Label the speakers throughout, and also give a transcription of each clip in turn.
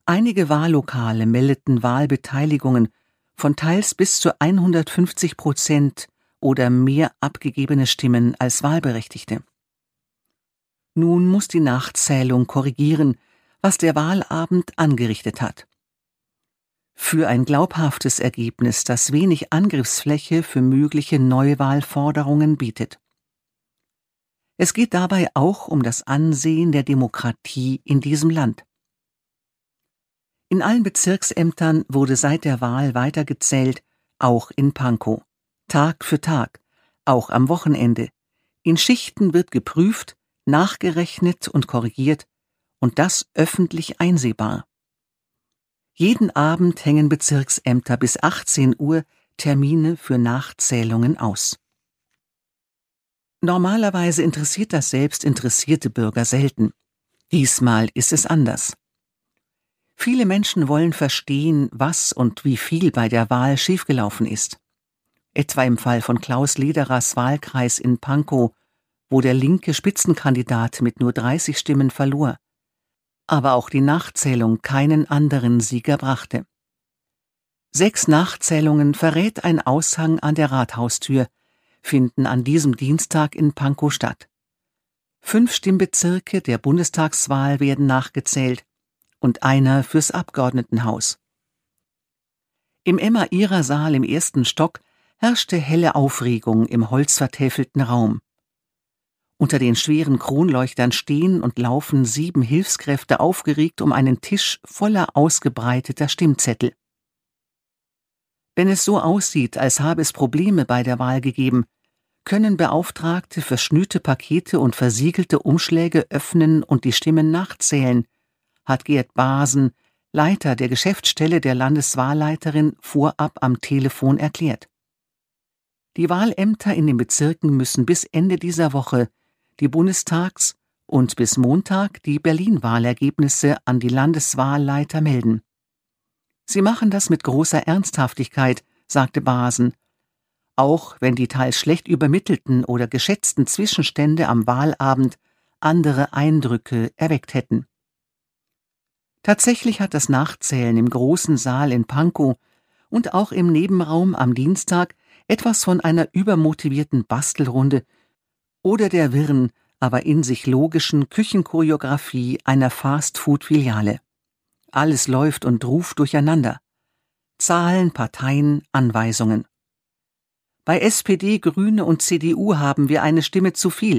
Speaker 1: Einige Wahllokale meldeten Wahlbeteiligungen von teils bis zu 150% oder mehr abgegebene Stimmen als Wahlberechtigte. Nun muss die Nachzählung korrigieren, was der Wahlabend angerichtet hat. Für ein glaubhaftes Ergebnis, das wenig Angriffsfläche für mögliche Neuwahlforderungen bietet. Es geht dabei auch um das Ansehen der Demokratie in diesem Land. In allen Bezirksämtern wurde seit der Wahl weitergezählt, auch in Pankow, Tag für Tag, auch am Wochenende. In Schichten wird geprüft, nachgerechnet und korrigiert, und das öffentlich einsehbar. Jeden Abend hängen Bezirksämter bis 18 Uhr Termine für Nachzählungen aus. Normalerweise interessiert das selbst interessierte Bürger selten. Diesmal ist es anders. Viele Menschen wollen verstehen, was und wie viel bei der Wahl schiefgelaufen ist. Etwa im Fall von Klaus Lederers Wahlkreis in Pankow, wo der linke Spitzenkandidat mit nur 30 Stimmen verlor. Aber auch die Nachzählung keinen anderen Sieger brachte. 6 Nachzählungen verrät ein Aushang an der Rathaustür, finden an diesem Dienstag in Pankow statt. 5 Stimmbezirke der Bundestagswahl werden nachgezählt und einer fürs Abgeordnetenhaus. Im Emma-Ihrer-Saal im 1. Stock herrschte helle Aufregung im holzvertäfelten Raum. Unter den schweren Kronleuchtern stehen und laufen 7 Hilfskräfte aufgeregt um einen Tisch voller ausgebreiteter Stimmzettel. Wenn es so aussieht, als habe es Probleme bei der Wahl gegeben, können Beauftragte verschnürte Pakete und versiegelte Umschläge öffnen und die Stimmen nachzählen, hat Gerd Basen, Leiter der Geschäftsstelle der Landeswahlleiterin, vorab am Telefon erklärt. Die Wahlämter in den Bezirken müssen bis Ende dieser Woche die Bundestags- und bis Montag die Berlin-Wahlergebnisse an die Landeswahlleiter melden. Sie machen das mit großer Ernsthaftigkeit, sagte Basen, auch wenn die teils schlecht übermittelten oder geschätzten Zwischenstände am Wahlabend andere Eindrücke erweckt hätten. Tatsächlich hat das Nachzählen im großen Saal in Pankow und auch im Nebenraum am Dienstag etwas von einer übermotivierten Bastelrunde oder der wirren, aber in sich logischen Küchenchoreografie einer Fast-Food-Filiale. Alles läuft und ruft durcheinander. Zahlen, Parteien, Anweisungen. Bei SPD, Grüne und CDU haben wir eine Stimme zu viel.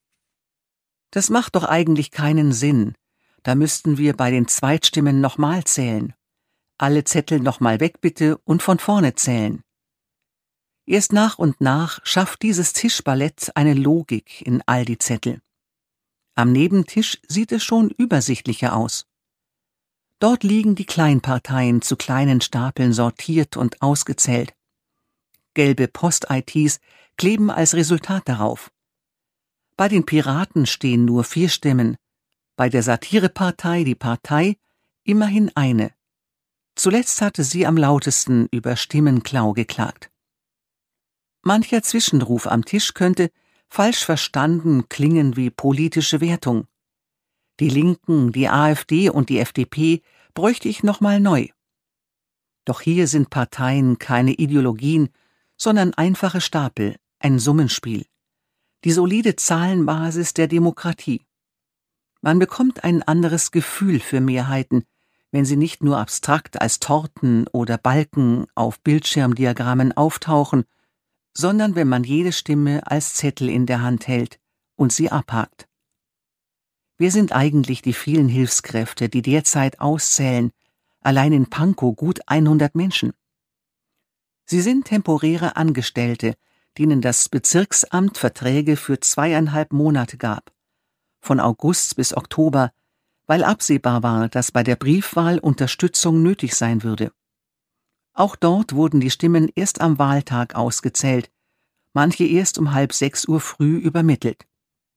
Speaker 1: Das macht doch eigentlich keinen Sinn. Da müssten wir bei den Zweitstimmen nochmal zählen. Alle Zettel nochmal weg bitte und von vorne zählen. Erst nach und nach schafft dieses Tischballett eine Logik in all die Zettel. Am Nebentisch sieht es schon übersichtlicher aus. Dort liegen die Kleinparteien zu kleinen Stapeln sortiert und ausgezählt. Gelbe Post-ITs kleben als Resultat darauf. Bei den Piraten stehen nur 4 Stimmen, bei der Satirepartei die Partei immerhin eine. Zuletzt hatte sie am lautesten über Stimmenklau geklagt. Mancher Zwischenruf am Tisch könnte, falsch verstanden, klingen wie politische Wertung. Die Linken, die AfD und die FDP bräuchte ich nochmal neu. Doch hier sind Parteien keine Ideologien, sondern einfache Stapel, ein Summenspiel. Die solide Zahlenbasis der Demokratie. Man bekommt ein anderes Gefühl für Mehrheiten, wenn sie nicht nur abstrakt als Torten oder Balken auf Bildschirmdiagrammen auftauchen, sondern wenn man jede Stimme als Zettel in der Hand hält und sie abhakt. Wer sind eigentlich die vielen Hilfskräfte, die derzeit auszählen, allein in Pankow gut 100 Menschen? Sie sind temporäre Angestellte, denen das Bezirksamt Verträge für 2,5 Monate gab, von August bis Oktober, weil absehbar war, dass bei der Briefwahl Unterstützung nötig sein würde. Auch dort wurden die Stimmen erst am Wahltag ausgezählt, manche erst um 5:30 Uhr früh übermittelt.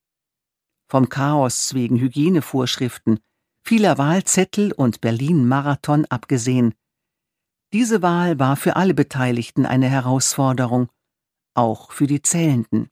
Speaker 1: Vom Chaos wegen Hygienevorschriften, vieler Wahlzettel und Berlin-Marathon abgesehen. Diese Wahl war für alle Beteiligten eine Herausforderung, auch für die Zählenden.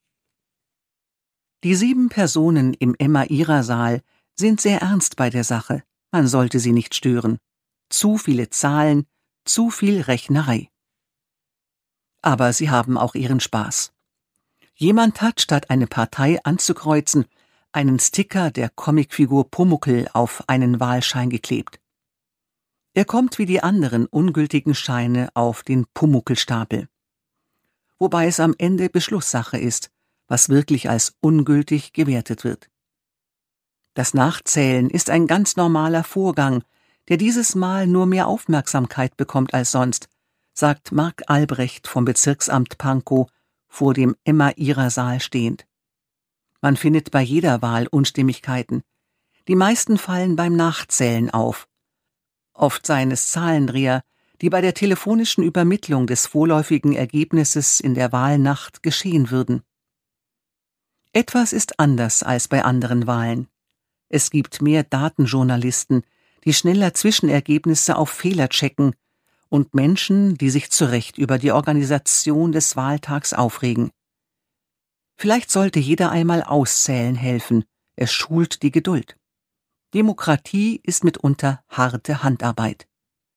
Speaker 1: Die 7 Personen im Emma-Ihrer-Saal sind sehr ernst bei der Sache, man sollte sie nicht stören. Zu viele Zahlen, zu viel Rechnerei. Aber sie haben auch ihren Spaß. Jemand hat, statt eine Partei anzukreuzen, einen Sticker der Comicfigur Pumuckl auf einen Wahlschein geklebt. Er kommt wie die anderen ungültigen Scheine auf den Pumuckl-Stapel. Wobei es am Ende Beschlusssache ist, was wirklich als ungültig gewertet wird. Das Nachzählen ist ein ganz normaler Vorgang, der dieses Mal nur mehr Aufmerksamkeit bekommt als sonst, sagt Marc Albrecht vom Bezirksamt Pankow vor dem Emma-Ihrer-Saal stehend. Man findet bei jeder Wahl Unstimmigkeiten. Die meisten fallen beim Nachzählen auf. Oft seien es Zahlendreher, die bei der telefonischen Übermittlung des vorläufigen Ergebnisses in der Wahlnacht geschehen würden. Etwas ist anders als bei anderen Wahlen. Es gibt mehr Datenjournalisten, die schneller Zwischenergebnisse auf Fehler checken, und Menschen, die sich zu Recht über die Organisation des Wahltags aufregen. Vielleicht sollte jeder einmal auszählen helfen, es schult die Geduld. Demokratie ist mitunter harte Handarbeit.